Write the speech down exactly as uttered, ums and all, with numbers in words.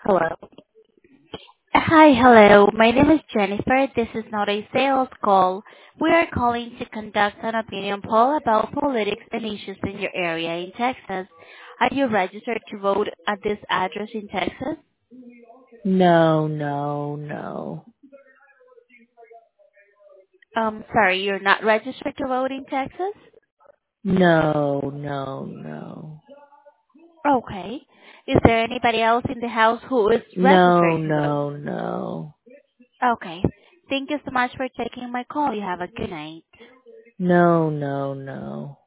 Hello. Hi. Hello. My name is Jennifer. This is not a sales call. We are calling to conduct an opinion poll about politics and issues in your area in Texas. Are you registered to vote at this address in Texas? No, no, no. Um, sorry, you're not registered to vote in Texas? No, no, no. Okay. Is there anybody else in the house who is No, registered to vote? no, no. Okay. Thank you so much for taking my call. You have a good night. No, no, no.